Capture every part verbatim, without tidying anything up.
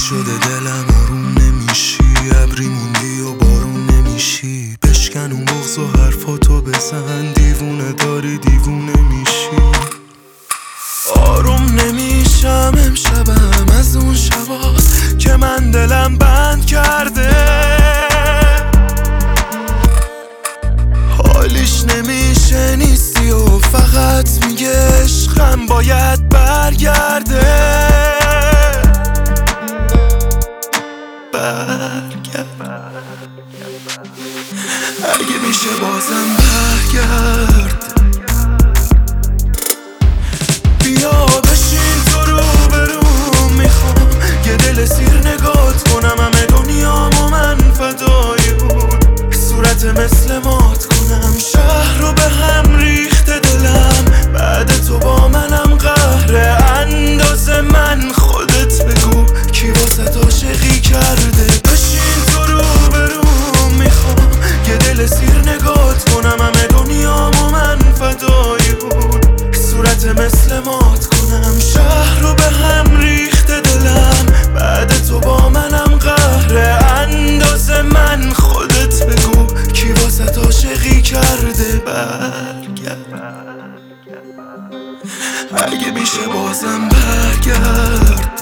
شده دلم آروم نمیشی، ابری موندی و بارون نمیشی. بشکن اون بغض و حرفاتو بزن، دیوونه داری دیوونه میشی. آروم نمیشم امشبم از اون شباست که من دلم بند کرده. حالیش نمیشه نیستی و فقط میگه عشقم باید برگرده. برگرد اگه میشه بازم برگرد. بیا بشین تو رو برو، میخوام یه دل سیر نگات کنم، همه دنیام و من فدای اون صورت مثل مات کنم. شهر رو به هم ریخته دلم، بعد تو با منم قهره. اندازه من خودت بگو کی واسه عاشقی کرده. بشین تو رو برو، میخوام یه دل سیر نگات کنم، همه دنیام و من فدای اون صورت مثل مات کنم. شهر رو به هم ریخته دلم، بعد تو با منم قهره. اندازه من خودت بگو کی واسه عاشقی کرده. برگرد اگه میشه بازم برگرد.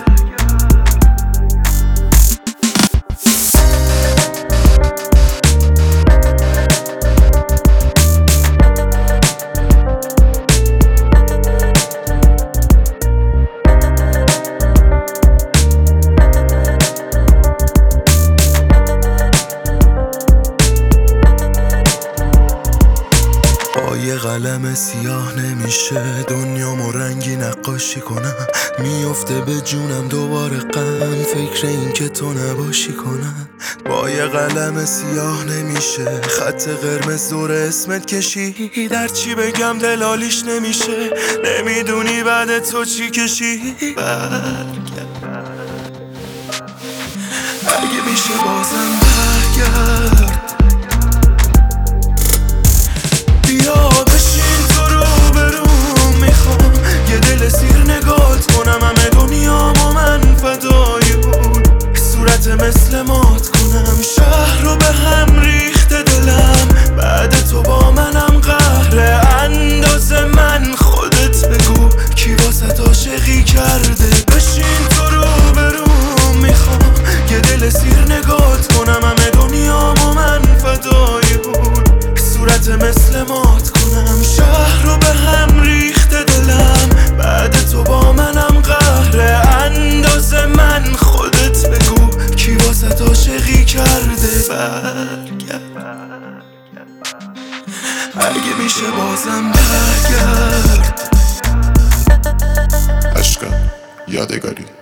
یه قلم سیاه نمیشه دنیامو رنگی نقاشی کنم. میفته به جونم دوباره غم، فکر این که تو نباشی کنم. با یه قلم سیاه نمیشه خط قرمز دور اسمت کشی. در چی بگم دلالیش نمیشه، نمیدونی بعد تو چی کشی. برگرد اگه میشه بازم برگرد. بیا بشین تو رو برو، میخوام یه دل سیر نگات کنم، همه دنیام و من فدای اون صورت مثل مات کنم. شهر رو به هم ریخته دلم، بعد تو با منم قهره. اندازه من خودت بگو کی واسه عاشقی کرده. بشین تو رو برو، میخوام یه دل سیر نگات کنم، همه دنیام و من فدای اون صورت مثل مات کنم. شهر رو به هم ریخته دلم، بعد تو با منم قهره. اندازه من خودت بگو کی واسه عاشقی کرده. برگرد اگه میشه بازم برگرد. عشقم یادگاری